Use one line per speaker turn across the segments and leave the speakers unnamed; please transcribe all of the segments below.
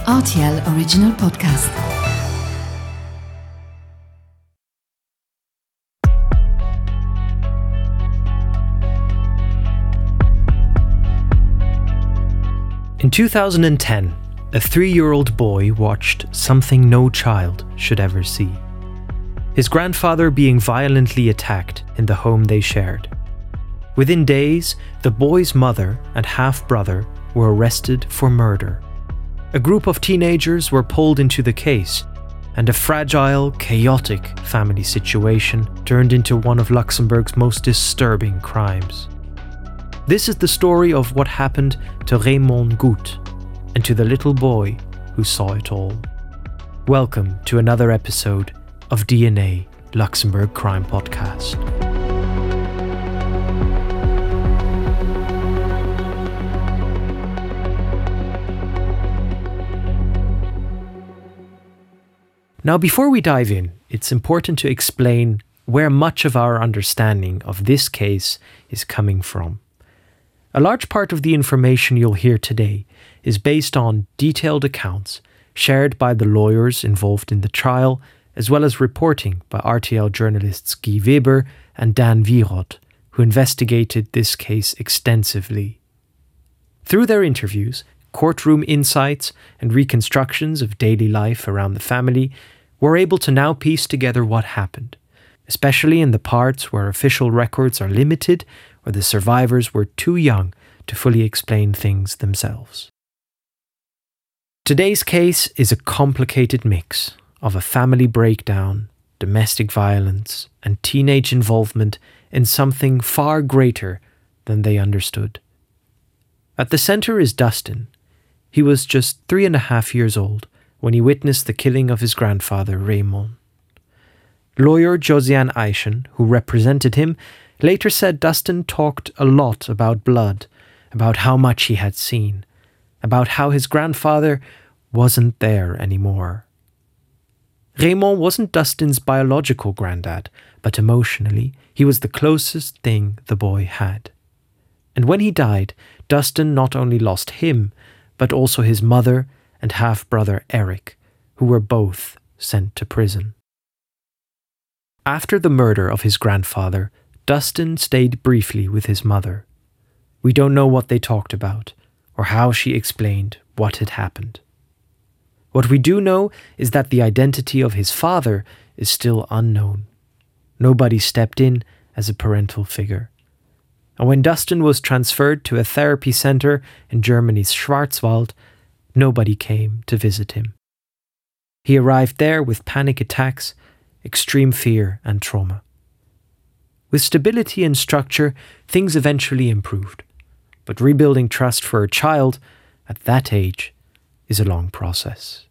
RTL Original Podcast.
In 2010, a 3-year-old boy watched something no child should ever see. His grandfather being violently attacked in the home they shared. Within days, the boy's mother and half-brother were arrested for murder. A group of teenagers were pulled into the case, and a fragile, chaotic family situation turned into one of Luxembourg's most disturbing crimes. This is the story of what happened to Raymond Gut and to the little boy who saw it all. Welcome to another episode of DNA Luxembourg Crime Podcast. Now, before we dive in, it's important to explain where much of our understanding of this case is coming from. A large part of the information you'll hear today is based on detailed accounts shared by the lawyers involved in the trial, as well as reporting by RTL journalists Guy Weber and Dan Wierod, who investigated this case extensively. Through their interviews, courtroom insights, and reconstructions of daily life around the family, we're able to now piece together what happened, especially in the parts where official records are limited or the survivors were too young to fully explain things themselves. Today's case is a complicated mix of a family breakdown, domestic violence, and teenage involvement in something far greater than they understood. At the center is Dustin. He was just 3.5 years old when he witnessed the killing of his grandfather, Raymond. Lawyer Josiane Eichen, who represented him, later said Dustin talked a lot about blood, about how much he had seen, about how his grandfather wasn't there anymore. Raymond wasn't Dustin's biological granddad, but emotionally, he was the closest thing the boy had. And when he died, Dustin not only lost him, but also his mother and half-brother Eric, who were both sent to prison. After the murder of his grandfather, Dustin stayed briefly with his mother. We don't know what they talked about, or how she explained what had happened. What we do know is that the identity of his father is still unknown. Nobody stepped in as a parental figure. And when Dustin was transferred to a therapy center in Germany's Schwarzwald, nobody came to visit him. He arrived there with panic attacks, extreme fear, and trauma. With stability and structure, things eventually improved. But rebuilding trust for a child at that age is a long process.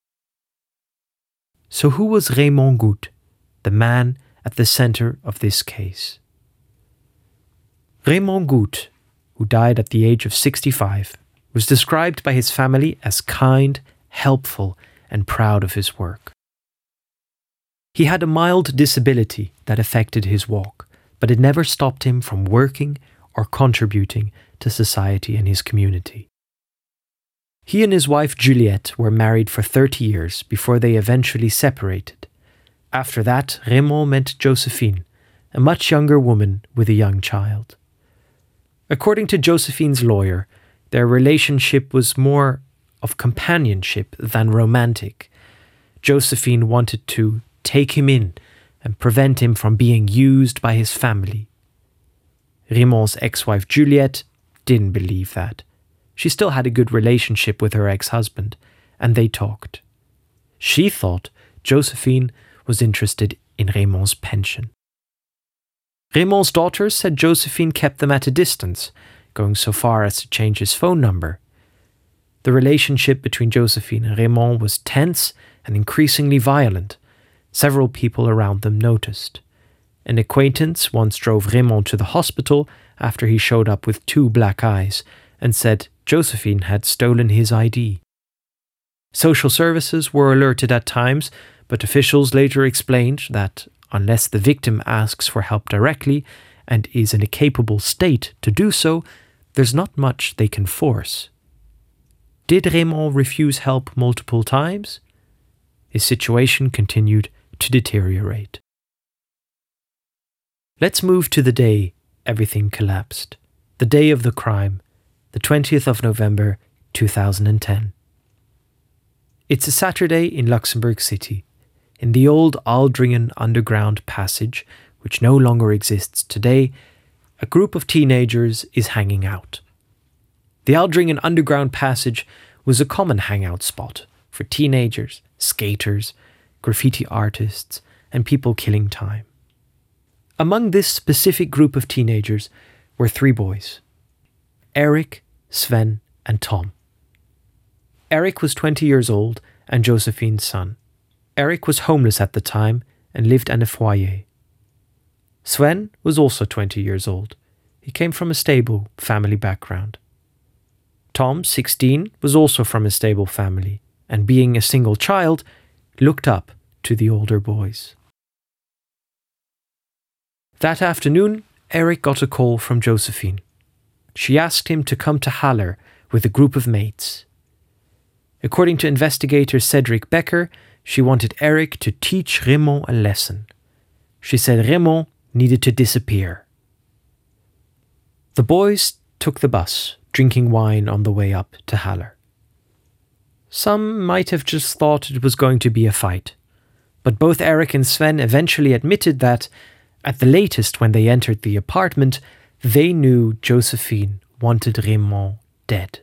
So who was Raymond Gut, the man at the center of this case? Raymond Gut, who died at the age of 65, was described by his family as kind, helpful, and proud of his work. He had a mild disability that affected his walk, but it never stopped him from working or contributing to society and his community. He and his wife Juliette were married for 30 years before they eventually separated. After that, Raymond met Josephine, a much younger woman with a young child. According to Josephine's lawyer, their relationship was more of companionship than romantic. Josephine wanted to take him in and prevent him from being used by his family. Raymond's ex-wife Juliette didn't believe that. She still had a good relationship with her ex-husband, and they talked. She thought Josephine was interested in Raymond's pension. Raymond's daughters said Josephine kept them at a distance, going so far as to change his phone number. The relationship between Josephine and Raymond was tense and increasingly violent. Several people around them noticed. An acquaintance once drove Raymond to the hospital after he showed up with 2 black eyes and said Josephine had stolen his ID. Social services were alerted at times, but officials later explained that unless the victim asks for help directly and is in a capable state to do so, there's not much they can force. Did Raymond refuse help multiple times? His situation continued to deteriorate. Let's move to the day everything collapsed. The day of the crime, the 20th of November, 2010. It's a Saturday in Luxembourg City, in the old Aldringen underground passage, which no longer exists today. A group of teenagers is hanging out. The Aldringen underground passage was a common hangout spot for teenagers, skaters, graffiti artists, and people killing time. Among this specific group of teenagers were 3 boys: Eric, Sven, and Tom. Eric was 20 years old and Josephine's son. Eric was homeless at the time and lived in a foyer. Sven was also 20 years old. He came from a stable family background. Tom, 16, was also from a stable family, and being a single child, looked up to the older boys. That afternoon, Eric got a call from Josephine. She asked him to come to Haller with a group of mates. According to investigator Cedric Becker, she wanted Eric to teach Raymond a lesson. She said Raymond needed to disappear. The boys took the bus, drinking wine on the way up to Haller. Some might have just thought it was going to be a fight, but both Eric and Sven eventually admitted that, at the latest when they entered the apartment, they knew Josephine wanted Raymond dead.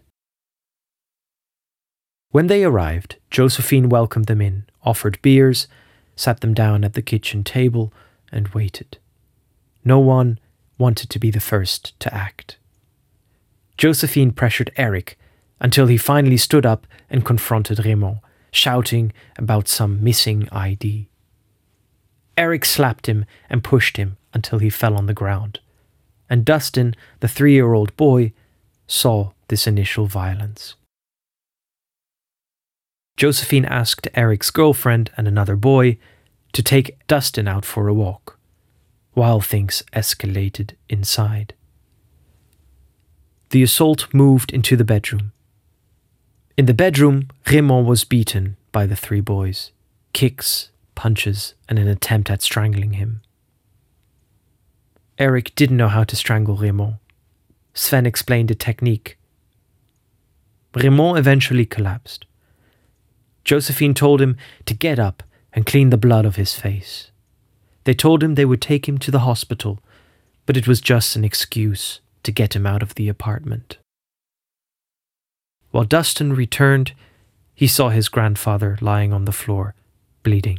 When they arrived, Josephine welcomed them in, offered beers, sat them down at the kitchen table, and waited. No one wanted to be the first to act. Josephine pressured Eric until he finally stood up and confronted Raymond, shouting about some missing ID. Eric slapped him and pushed him until he fell on the ground, and Dustin, the 3-year-old boy, saw this initial violence. Josephine asked Eric's girlfriend and another boy to take Dustin out for a walk, while things escalated inside. The assault moved into the bedroom. In the bedroom, Raymond was beaten by the 3 boys, kicks, punches, and an attempt at strangling him. Eric didn't know how to strangle Raymond. Sven explained a technique. Raymond eventually collapsed. Josephine told him to get up and clean the blood of his face. They told him they would take him to the hospital, but it was just an excuse to get him out of the apartment. While Dustin returned, he saw his grandfather lying on the floor, bleeding.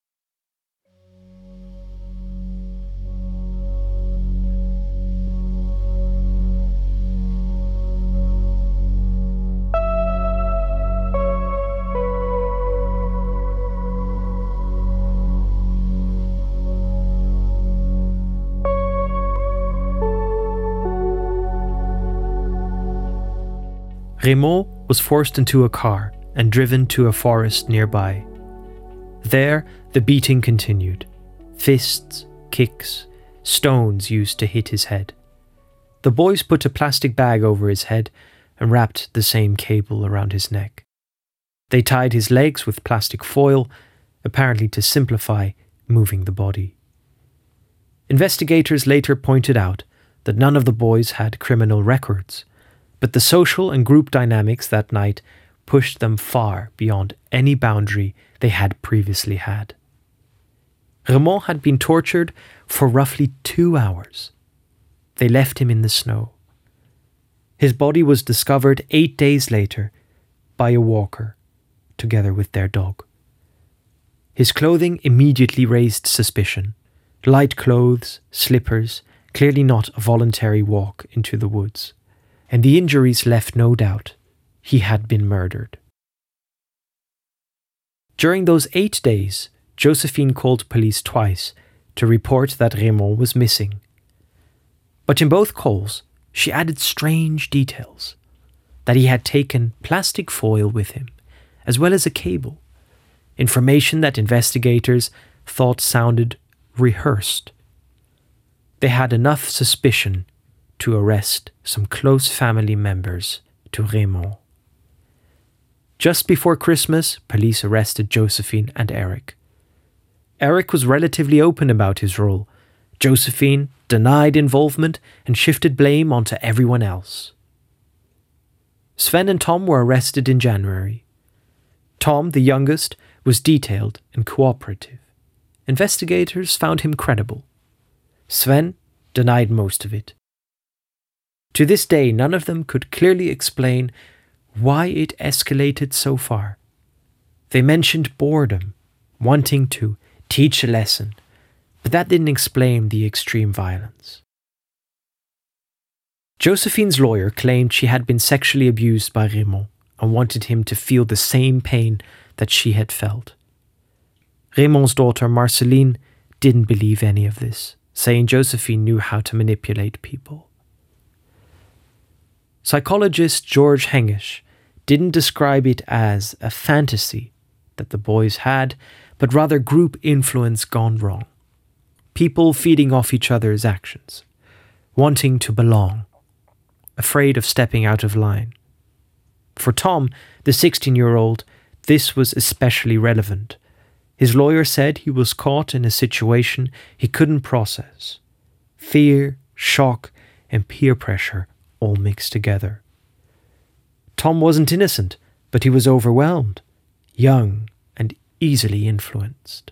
Raymond was forced into a car and driven to a forest nearby. There, the beating continued. Fists, kicks, stones used to hit his head. The boys put a plastic bag over his head and wrapped the same cable around his neck. They tied his legs with plastic foil, apparently to simplify moving the body. Investigators later pointed out that none of the boys had criminal records, but the social and group dynamics that night pushed them far beyond any boundary they had previously had. Raymond had been tortured for roughly 2 hours. They left him in the snow. His body was discovered 8 days later by a walker, together with their dog. His clothing immediately raised suspicion. Light clothes, slippers, clearly not a voluntary walk into the woods. And the injuries left no doubt he had been murdered. During those 8 days, Josephine called police twice to report that Raymond was missing. But in both calls, she added strange details, that he had taken plastic foil with him, as well as a cable, information that investigators thought sounded rehearsed. They had enough suspicion to arrest some close family members to Raymond. Just before Christmas, police arrested Josephine and Eric. Eric was relatively open about his role. Josephine denied involvement and shifted blame onto everyone else. Sven and Tom were arrested in January. Tom, the youngest, was detailed and cooperative. Investigators found him credible. Sven denied most of it. To this day, none of them could clearly explain why it escalated so far. They mentioned boredom, wanting to teach a lesson, but that didn't explain the extreme violence. Josephine's lawyer claimed she had been sexually abused by Raymond and wanted him to feel the same pain that she had felt. Raymond's daughter Marceline didn't believe any of this, saying Josephine knew how to manipulate people. Psychologist George Hengisch didn't describe it as a fantasy that the boys had, but rather group influence gone wrong. People feeding off each other's actions, wanting to belong, afraid of stepping out of line. For Tom, the 16-year-old, this was especially relevant. His lawyer said he was caught in a situation he couldn't process. Fear, shock, and peer pressure all mixed together. Tom wasn't innocent, but he was overwhelmed, young, and easily influenced.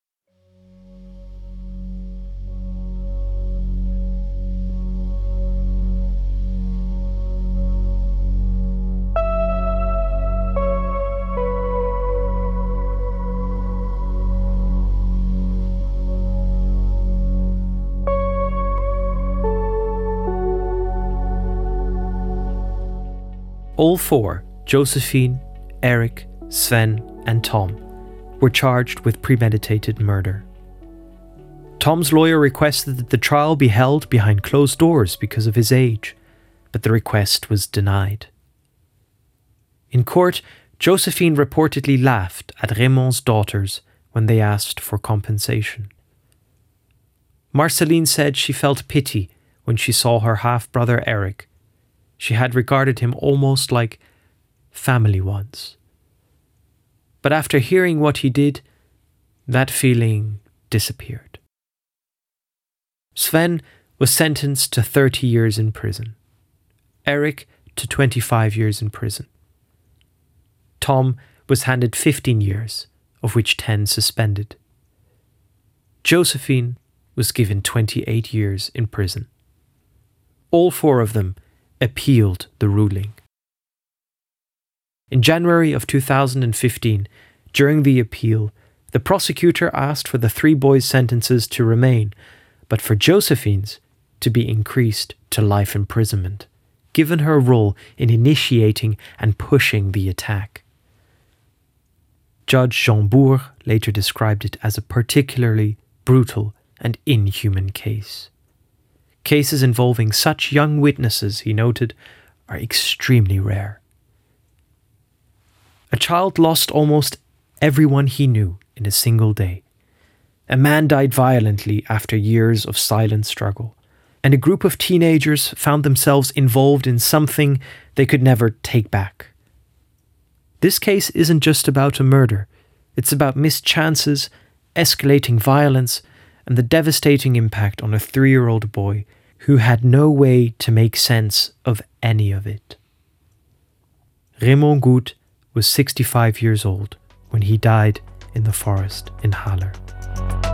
All four, Josephine, Eric, Sven, and Tom, were charged with premeditated murder. Tom's lawyer requested that the trial be held behind closed doors because of his age, but the request was denied. In court, Josephine reportedly laughed at Raymond's daughters when they asked for compensation. Marceline said she felt pity when she saw her half-brother Eric. She had regarded him almost like family once. But after hearing what he did, that feeling disappeared. Sven was sentenced to 30 years in prison. Eric to 25 years in prison. Tom was handed 15 years, of which 10 suspended. Josephine was given 28 years in prison. All four of them appealed the ruling. In January of 2015, during the appeal, the prosecutor asked for the three boys' sentences to remain, but for Josephine's to be increased to life imprisonment, given her role in initiating and pushing the attack. Judge Jean Bourg later described it as a particularly brutal and inhuman case. Cases involving such young witnesses, he noted, are extremely rare. A child lost almost everyone he knew in a single day. A man died violently after years of silent struggle, and a group of teenagers found themselves involved in something they could never take back. This case isn't just about a murder. It's about missed chances, escalating violence, and the devastating impact on a 3-year-old boy who had no way to make sense of any of it. Raymond Gut was 65 years old when he died in the forest in Haller.